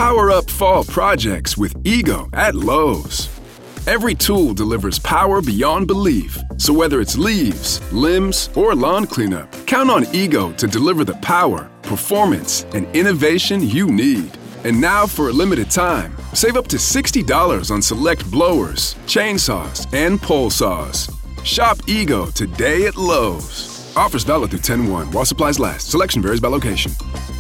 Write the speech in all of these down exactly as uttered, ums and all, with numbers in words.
Power up fall projects with Ego at Lowe's. Every tool delivers power beyond belief. So whether it's leaves, limbs, or lawn cleanup, count on Ego to deliver the power, performance, and innovation you need. And now for a limited time, save up to sixty dollars on select blowers, chainsaws, and pole saws. Shop Ego today at Lowe's. Offers valid through ten one while supplies last. Selection varies by location.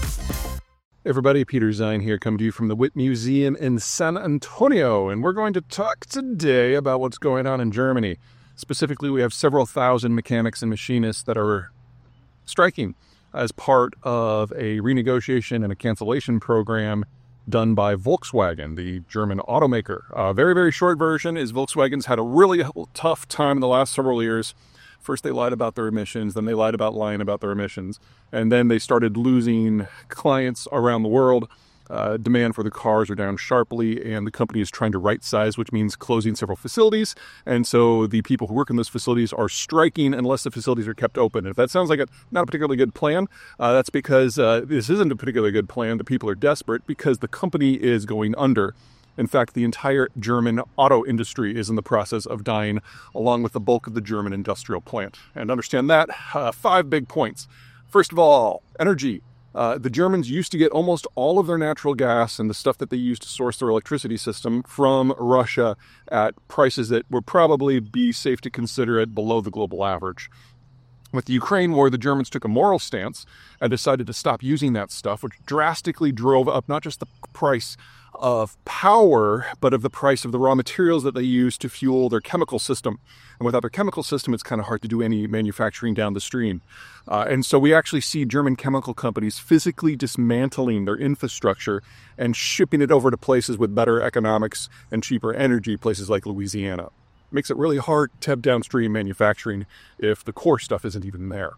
Hey everybody, Peter Zine here, coming to you from the Witt Museum in San Antonio, and we're going to talk today about what's going on in Germany. Specifically, we have several thousand mechanics and machinists that are striking as part of a renegotiation and a cancellation program done by Volkswagen, the German automaker. A very, very short version is Volkswagen's had a really tough time in the last several years. First, they lied about their emissions, then they lied about lying about their emissions, and then they started losing clients around the world. Uh, demand for the cars are down sharply, and the company is trying to right-size, which means closing several facilities. And so the people who work in those facilities are striking unless the facilities are kept open. If that sounds like a not a particularly good plan, uh, that's because uh, this isn't a particularly good plan. The people are desperate because the company is going under. In fact, the entire German auto industry is in the process of dying, along with the bulk of the German industrial plant. And understand that, uh, five big points. First of all, energy. Uh, the Germans used to get almost all of their natural gas and the stuff that they used to source their electricity system from Russia at prices that would probably be safe to consider at below the global average. With the Ukraine war, the Germans took a moral stance and decided to stop using that stuff, which drastically drove up not just the price of power, but of the price of the raw materials that they use to fuel their chemical system. And without their chemical system, it's kind of hard to do any manufacturing down the stream. Uh, and so we actually see German chemical companies physically dismantling their infrastructure and shipping it over to places with better economics and cheaper energy, places like Louisiana. It makes it really hard to have downstream manufacturing if the core stuff isn't even there.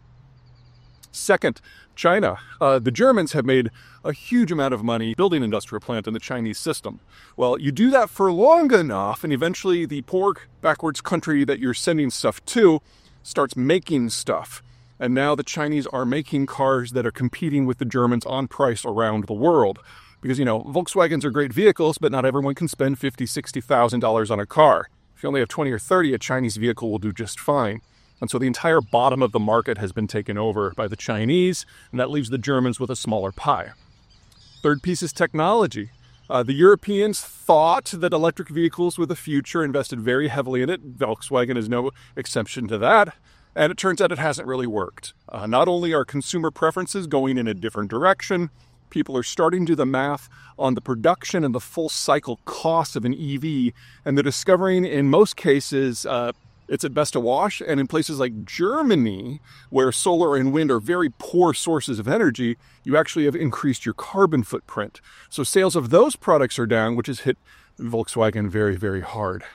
Second, China. Uh, the Germans have made a huge amount of money building an industrial plant in the Chinese system. Well, you do that for long enough, and eventually the poor backwards country that you're sending stuff to starts making stuff. And now the Chinese are making cars that are competing with the Germans on price around the world. Because, you know, Volkswagens are great vehicles, but not everyone can spend fifty thousand dollars, sixty thousand dollars on a car. If you only have twenty or thirty, a Chinese vehicle will do just fine. And so the entire bottom of the market has been taken over by the Chinese, and that leaves the Germans with a smaller pie. Third piece is technology. Uh, the Europeans thought that electric vehicles were the future, invested very heavily in it. Volkswagen is no exception to that. And it turns out it hasn't really worked. Uh, not only are consumer preferences going in a different direction, people are starting to do the math on the production and the full cycle cost of an E V, and they're discovering in most cases uh, it's at best a wash, and in places like Germany, where solar and wind are very poor sources of energy, you actually have increased your carbon footprint. So sales of those products are down, which has hit Volkswagen very, very hard.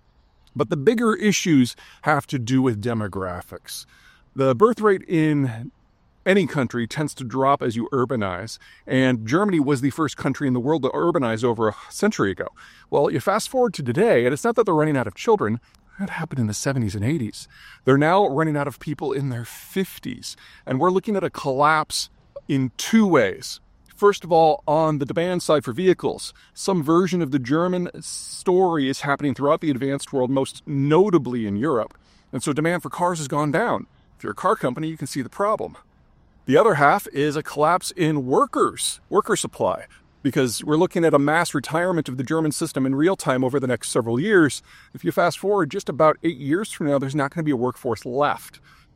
But the bigger issues have to do with demographics. The birth rate in any country tends to drop as you urbanize, and Germany was the first country in the world to urbanize over a century ago. Well, you fast forward to today, and it's not that they're running out of children. That happened in the seventies and eighties. They're now running out of people in their fifties. And we're looking at a collapse in two ways. First of all, on the demand side for vehicles, some version of the German story is happening throughout the advanced world, most notably in Europe. And so demand for cars has gone down. If you're a car company, you can see the problem. The other half is a collapse in workers, worker supply. Because we're looking at a mass retirement of the German system in real time over the next several years. If you fast forward just about eight years from now, there's not going to be a workforce left.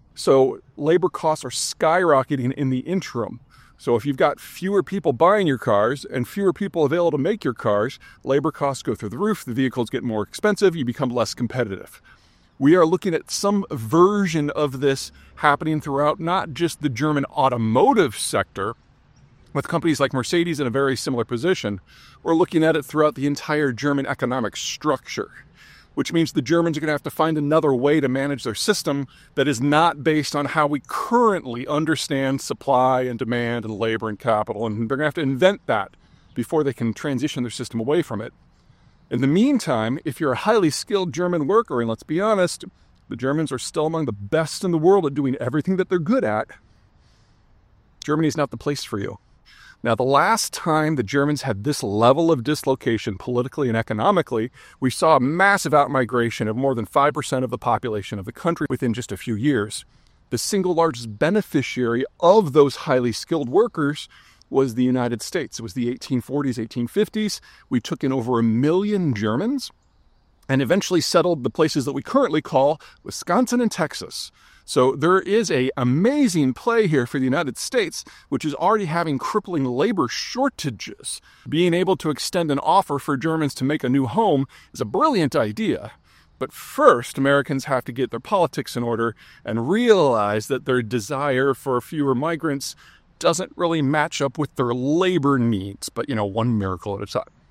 So labor costs are skyrocketing in the interim. So if you've got fewer people buying your cars and fewer people available to make your cars, labor costs go through the roof, the vehicles get more expensive, you become less competitive. We are looking at some version of this happening throughout not just the German automotive sector, with companies like Mercedes in a very similar position. We're looking at it throughout the entire German economic structure, which means the Germans are going to have to find another way to manage their system that is not based on how we currently understand supply and demand and labor and capital, and they're going to have to invent that before they can transition their system away from it. In the meantime, if you're a highly skilled German worker, and let's be honest, the Germans are still among the best in the world at doing everything that they're good at, Germany is not the place for you. Now, the last time the Germans had this level of dislocation politically and economically, we saw a massive outmigration of more than five percent of the population of the country within just a few years. The single largest beneficiary of those highly skilled workers was the United States. It was the eighteen forties, eighteen fifties. We took in over a million Germans and eventually settled the places that we currently call Wisconsin and Texas. So there is an amazing play here for the United States, which is already having crippling labor shortages. Being able to extend an offer for Germans to make a new home is a brilliant idea. But first, Americans have to get their politics in order and realize that their desire for fewer migrants doesn't really match up with their labor needs. But, you know, one miracle at a time.